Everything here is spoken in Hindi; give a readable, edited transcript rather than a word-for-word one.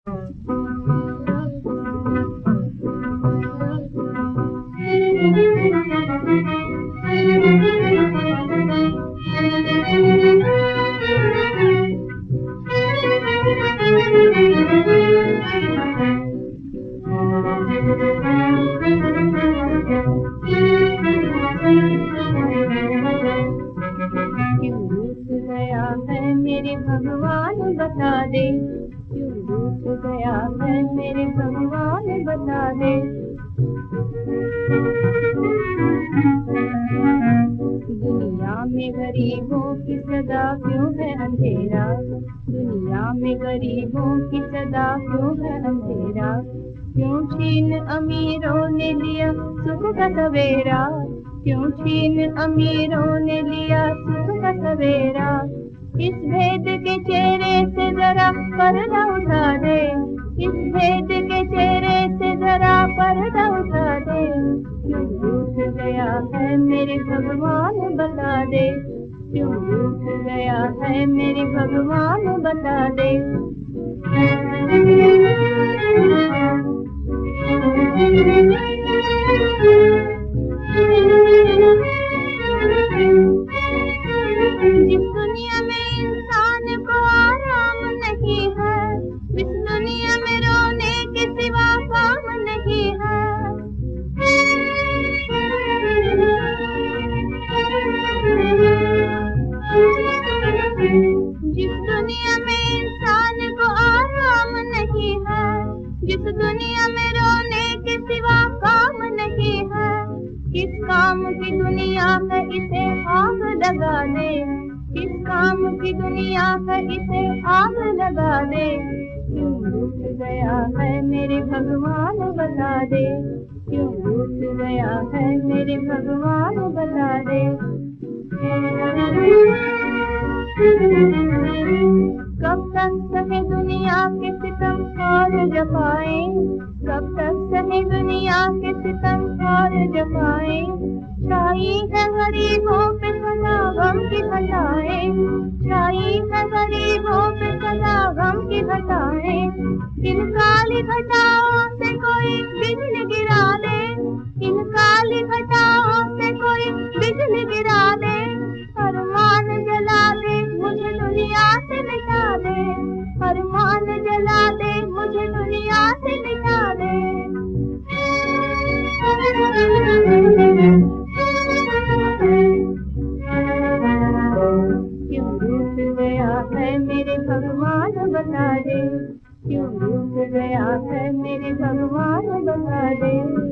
क्यों रूठ गया है मेरे भगवान बता दे, क्यों रूठ गया है मेरे भगवान बता दे। दुनिया में गरीबों की सदा क्यों है अंधेरा, दुनिया में गरीबों की सदा क्यों है अंधेरा। क्यों छीन अमीरों ने लिया सुख का सवेरा, क्यों छीन अमीरों ने लिया सुख का सवेरा। इस भेद के चेहरे से जरा पर्दा उठा दे, इस भेद के चेहरे से जरा पर्दा उठा दे। क्यों रूठ गया है मेरे भगवान बता दे, क्यों रूठ गया है मेरे भगवान बता दे। जिस दुनिया में इंसान को आराम नहीं है, इस दुनिया में रोने के सिवा काम नहीं है। जिस दुनिया में इंसान को आराम नहीं है, जिस दुनिया में रोने के सिवा काम नहीं है। किस काम की दुनिया है इसे आग लगा दे, किस काम की दुनिया है इसे आग लगा दे। क्यों रूठ गया है मेरे भगवान बता दे, क्यों रूठ गया है मेरे भगवान बता दे। कब तक सहे दुनिया के सितम और जफाएं, कब तक सहे दुनिया के सितम और जफाएं। छाई है गरीबों पे सदा गम की घटाएं, छाई है गरीबों पे सदा गम की घटाएं। इन काली घटाओं से कोई बिजली गिरा दे, इन काली घटाओं से कोई बिजली गिरा दे। अरमान जला दे मुझे दुनिया से मिटा दे, अरमान जला दे मुझे दुनिया से मिटा दे। क्यों रूठ गया है मेरे भगवान बता दे, क्यों रूठ गया है मेरे भगवान बता दे।